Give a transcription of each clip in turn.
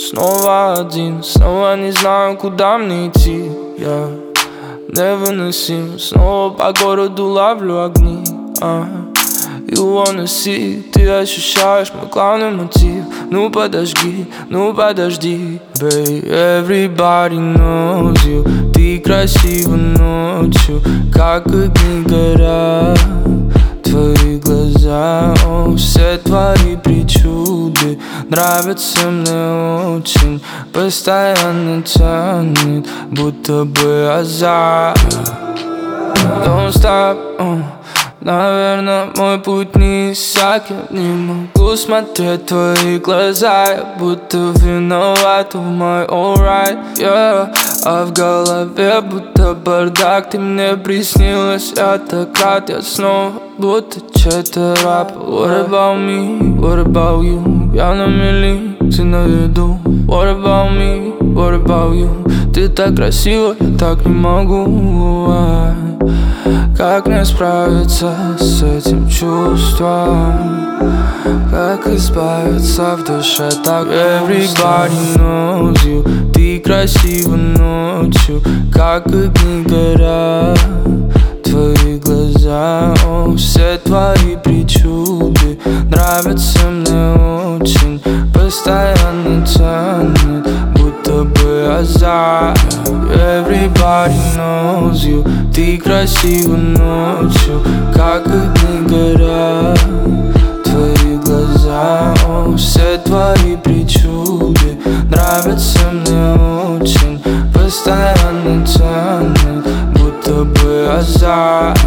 Снова один, снова не знаю, куда мне идти. Я невыносим, снова по городу ловлю огни. You wanna see, ты ощущаешь мой главный мотив. Ну подожди, babe. Everybody knows you. Ты красива ночью, как огни горят твои глаза. Все твои причуды нравятся мне очень. Постоянно тянет, будто бы азарт. Don't stop, наверное, мой путь не иссякнет. Не могу смотреть в твои глаза, я будто виноват в my alright, yeah. А в голове будто бардак, ты мне приснилась, я так рад. Я снова будто чей-то рап. What about me, what about you? Я на мели, ты на виду. What about me, what about you? Ты так красива, я так не могу. Как мне справиться с этим чувством? Как избавиться в душе так? Everybody knows you. Ты красива ночью, как огни горят твои глаза. Все твои причуды нравятся мне очень. Постоянно тянет, будто бы азарт. Everybody knows you. Ты красива ночью, как огни горят твои глаза. Все твои причуды нравятся мне очень. Постоянно тянет, будто бы азарт.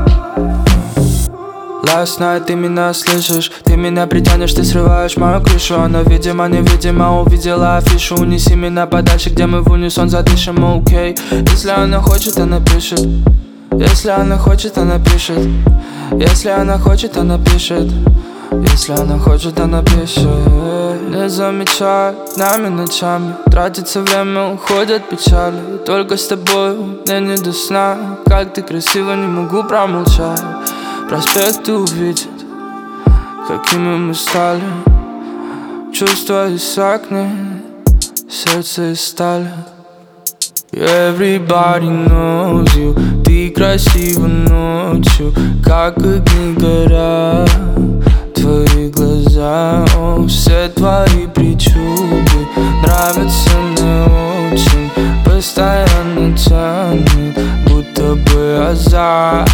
Last night, ты меня слышишь, ты меня притянешь, ты срываешь мою крышу. Она, видимо, невидимо увидела афишу. Унеси меня подальше, где мы в унисон задышим, окей. Если она хочет, она пишет. Если она хочет, она пишет. Если она хочет, она пишет. Если она хочет, она пишет. Не замечай нами ночами, тратится время, уходят печали. Только с тобой мне не до сна. Как ты красиво, не могу промолчать. Проспекты увидят, какими мы стали. Чувства иссякнет, сердце из стали. Everybody knows you. Ты красива ночью, как огни горят твои глаза. Все твои причуды нравятся мне очень. Постоянно тянет, будто бы азарт.